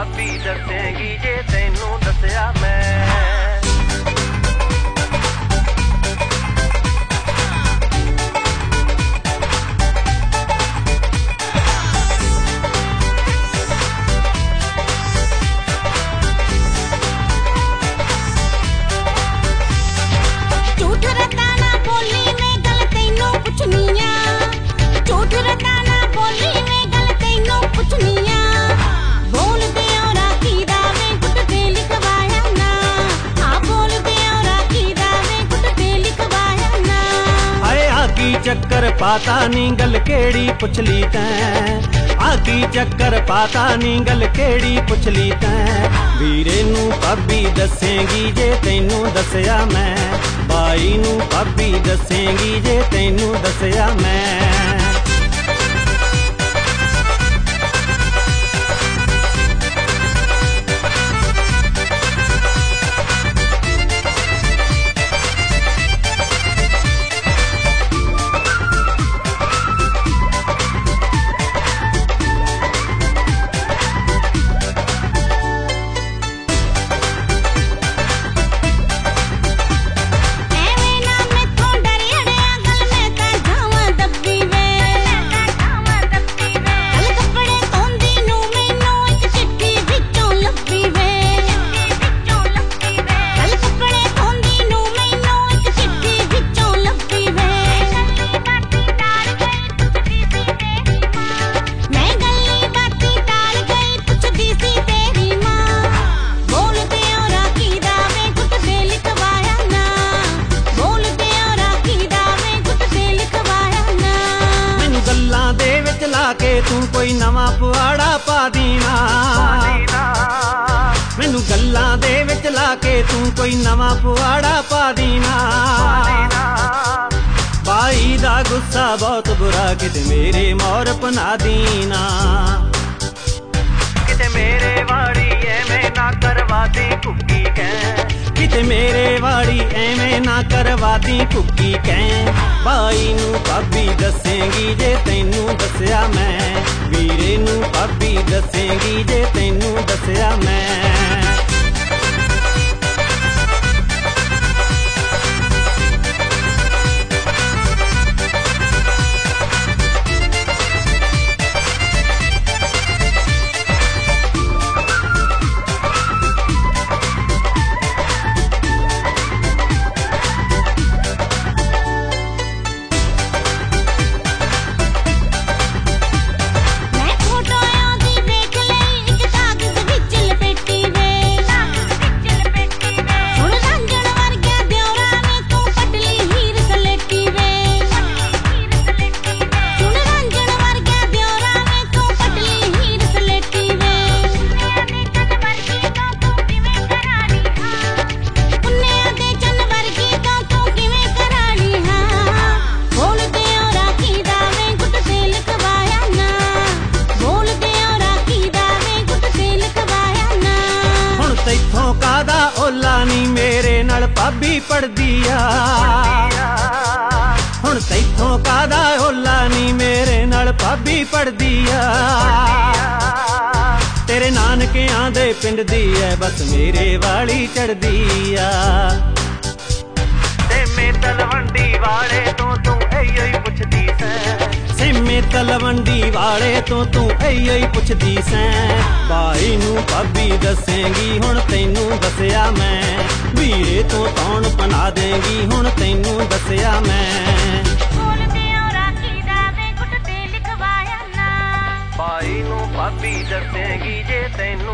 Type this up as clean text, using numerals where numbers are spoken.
भाभी दसेगी जे तैनू दसिया मैं। चक्कर पाता नी गल केड़ी पुछ ली तैं, आगी चक्कर पाता नी गल केड़ी पुछ ली तैं। वीरे नू भाभी दसेगी जे तैनू दसिया मैं, बाई नू भाभी दसेगी जे तैनू दसिया मैं। के तू कोई नवा पुआड़ा पा दीना, मैनू गल्लां दे विच ला के तू कोई नवा पुआड़ा पा दीना। बाई दा गुस्सा बहुत बुरा किते मेरे मौर पना दीना, किते मेरे वाड़ी एवें ना करवा दी कुकी कैं, किते मेरे वाड़ी एवें ना करवा दी कुकी कैं। बाई नू भाभी दसेगी जे तैनू दसिया मैं, वीरे नू भाभी दसेगी जे तैनू दसिया मैं। मेरे नाल भाभी पढ़दी आ, हुण तैथों कादा होला नी मेरे नाल भाभी पढ़दी आ। तेरे नानकियां दे पिंड दी है बस मेरे वाली चढ़दी आ, ते मैं तलवंडी वाले तो तू इयो ही पुछदी सैं, सिमे तलवंडी वाले तो तू इयो ही पुछदी सैं। बाई नू भाभी दसेगी हुण तैनू दसिया मैं, वीरे तो कौन पना देगी हुण तैनू दसिया मैं। बाई नू भाभी दसेगी जे तैनू